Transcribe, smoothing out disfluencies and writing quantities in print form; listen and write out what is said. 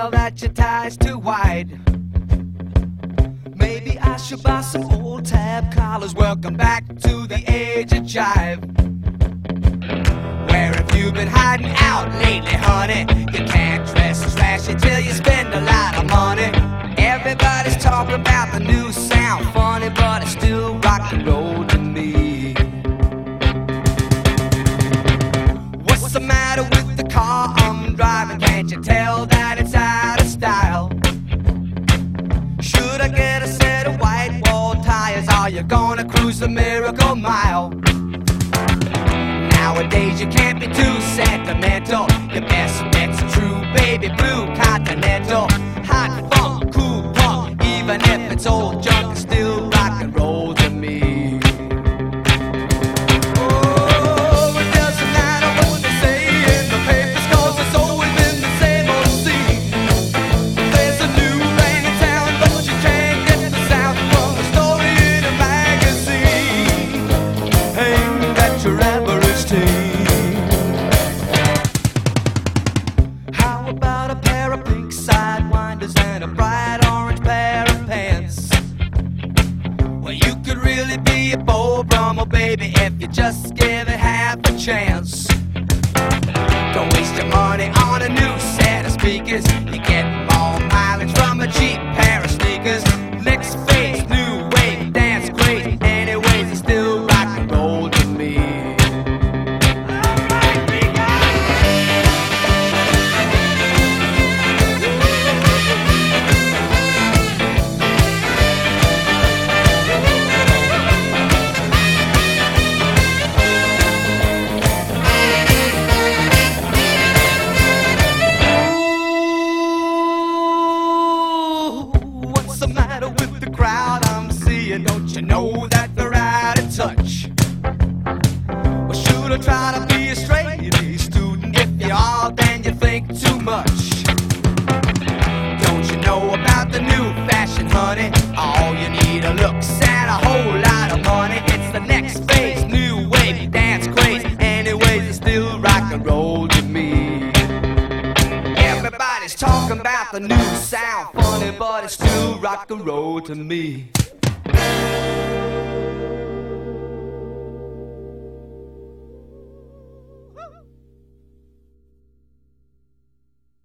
tell that your tie's too wide. Maybe I should buy some old tab collars. Welcome back to the age of jive. Where have you been hiding out lately, honey? You can't dress as flashy till you spend a lot of money. Everybody's talking about the new sound, funny, but it's still rock and roll to me. What's the matter with the car I'm driving? Can't you tell that it's out of style? Should I get a set of white wall tires? Are you gonna cruise the Miracle Mile? Nowadays you can't be too sentimental. Your best bet's a true baby blue Continental. Hot funk, cool punk, even if it's old junk, it's still rock and roll to me. Oh, it doesn't matter what they say in the papers, 'cause it's always been the same old scene. There's a new thing in town, but you can't get the sound from a story in a magazine. Ain't that your average teen? How about a pair of pink sidewinders and a bright orange pair of pants? Well, you could really be a Beau Brummel, baby, if you just give it half a chance. Don't waste your money on a new set of speakers. You get more mileage from a cheap pair of sneakers. Next phase, new wave, dance great. Anyways, it's still rock and roll to me. What's the matter with the crowd I'm seeing? Don't you know that they're out of touch? Well, should I try to be a straight A student? If you are, then you think too much. Don't you know about the new fashion, honey? All you need are looks and a whole lot of money. It's the next phase, new wave, dance craze. Anyways, it's still rock and roll to me. Everybody's talking about the new sound, funny, but it's still rock and roll to me.